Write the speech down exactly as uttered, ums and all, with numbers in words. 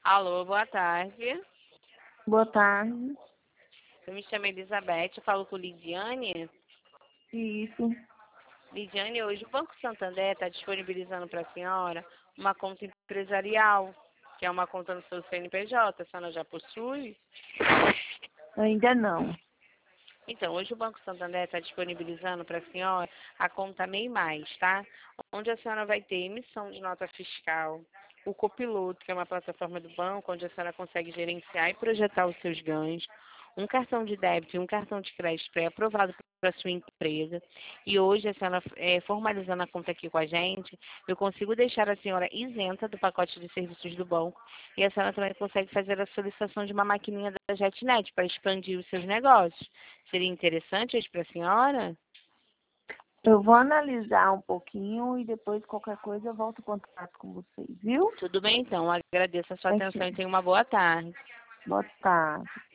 Alô, boa tarde. Boa tarde. Eu me chamo Elizabeth, eu falo com Lidiane. Isso. Lidiane, hoje o Banco Santander está disponibilizando para a senhora uma conta empresarial, que é uma conta no seu C N P J. A senhora já possui? Ainda não. Então, hoje o Banco Santander está disponibilizando para a senhora a conta MEI Mais, tá? Onde a senhora vai ter emissão de nota fiscal, o Copiloto, que é uma plataforma do banco, onde a senhora consegue gerenciar e projetar os seus ganhos, um cartão de débito e um cartão de crédito pré-aprovado para a sua empresa. E hoje, a senhora, é, formalizando a conta aqui com a gente, eu consigo deixar a senhora isenta do pacote de serviços do banco e a senhora também consegue fazer a solicitação de uma maquininha da JetNet para expandir os seus negócios. Seria interessante isso para a senhora? Eu vou analisar um pouquinho e depois qualquer coisa eu volto em contato com vocês, viu? Tudo bem, então. Agradeço a sua Aqui. atenção e tenha uma boa tarde. Boa tarde.